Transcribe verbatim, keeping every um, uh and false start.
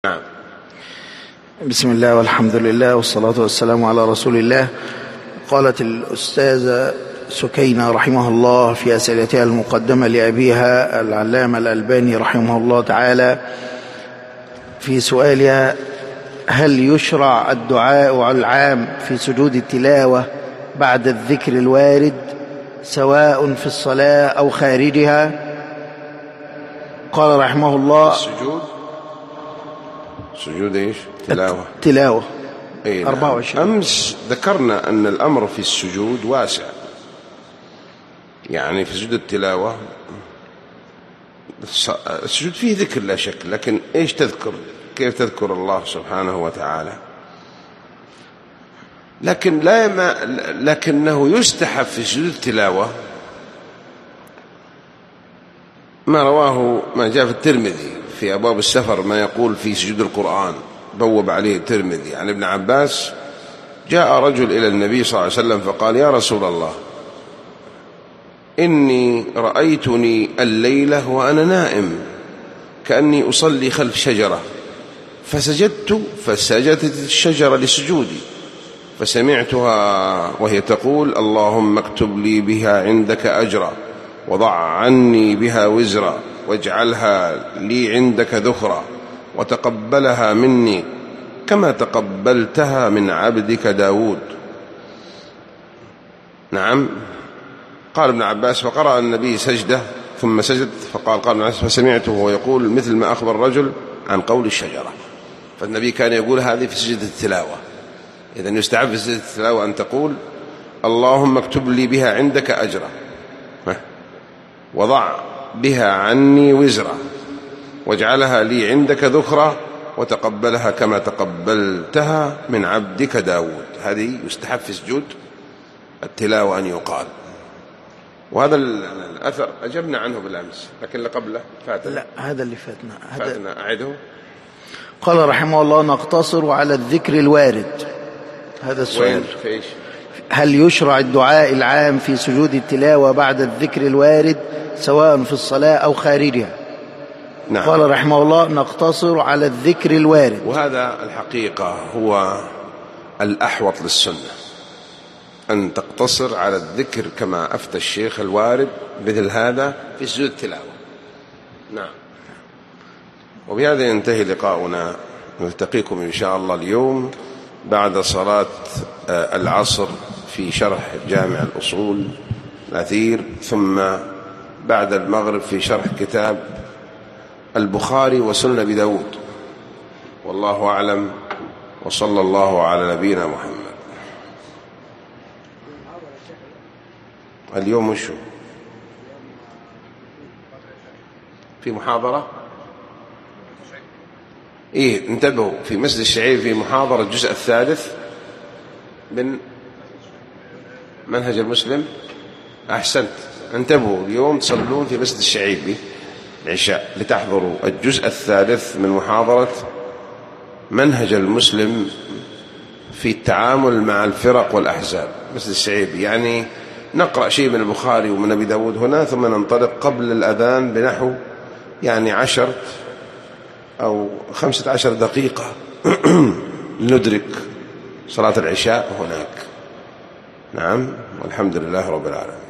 نعم. بسم الله والحمد لله والصلاة والسلام على رسول الله. قالت الأستاذة سكينة رحمه الله في أسئلتها المقدمة لأبيها العلامة الألباني رحمه الله تعالى في سؤالها: هل يشرع الدعاء العام في سجود التلاوة بعد الذكر الوارد سواء في الصلاة أو خارجها؟ قال رحمه الله: السجود سجود ايش؟ تلاوة تلاوة إيه أربعة وعشرين. أمس ذكرنا أن الأمر في السجود واسع، يعني في سجود التلاوة السجود فيه ذكر لا شك، لكن إيش تذكر؟ كيف تذكر الله سبحانه وتعالى؟ لكن لا ما لكنه يستحب في سجود التلاوة ما رواه ما جاء في الترمذي في أبواب السفر، ما يقول في سجود القرآن بوب عليه الترمذي عن ابن عباس: جاء رجل إلى النبي صلى الله عليه وسلم فقال: يا رسول الله، إني رأيتني الليلة وأنا نائم كأني أصلي خلف شجرة فسجدت فسجدت الشجرة لسجودي، فسمعتها وهي تقول: اللهم اكتب لي بها عندك أجرا وضع عني بها وزرا واجعلها لي عندك ذخرا وتقبلها مني كما تقبلتها من عبدك داود. نعم. قال ابن عباس: فقرأ النبي سجدة ثم سجد، فقال قال ابن عباس: فسمعته ويقول مثل ما أخبر الرجل عن قول الشجرة. فالنبي كان يقول هذه في سجدة التلاوة. إذن يستحب في سجدة التلاوة أن تقول: اللهم اكتب لي بها عندك أجرا وضع بها عني وزرا واجعلها لي عندك ذخرا وتقبلها كما تقبلتها من عبدك داود. هذه يستحب في سجود التلاوة أن يقال. وهذا الأثر أجبنا عنه بالأمس، لكن اللي قبله فاتنا. لا، هذا اللي فاتنا هذا فاتنا أعده. قال رحمه الله: نقتصر على الذكر الوارد. هذا السؤال: هل يشرع الدعاء العام في سجود التلاوة بعد الذكر الوارد سواء في الصلاة أو خارجها؟ نعم. قال رحمه الله: نقتصر على الذكر الوارد. وهذا الحقيقة هو الأحوط للسنة، أن تقتصر على الذكر كما أفتى الشيخ الوارد مثل هذا في سجود التلاوة. نعم. وبهذا ينتهي لقاؤنا، نلتقيكم إن شاء الله اليوم بعد صلاة العصر في شرح جامع الأصول الأثير، ثم بعد المغرب في شرح كتاب البخاري وسنن أبي داود. والله أعلم، وصلى الله على نبينا محمد. اليوم وشو في محاضرة؟ إيه، انتبهوا، في مسجد الشعيب في محاضرة الجزء الثالث من منهج المسلم. أحسنت، انتبهوا، اليوم تصلون في مسجد الشعيبي العشاء لتحضروا الجزء الثالث من محاضرة منهج المسلم في التعامل مع الفرق والأحزاب. مسجد الشعيبي يعني نقرأ شيء من البخاري ومن أبي داود هنا، ثم ننطلق قبل الأذان بنحو يعني عشر أو خمسة عشر دقيقة ندرك صلاة العشاء هناك. نعم، والحمد لله رب العالمين.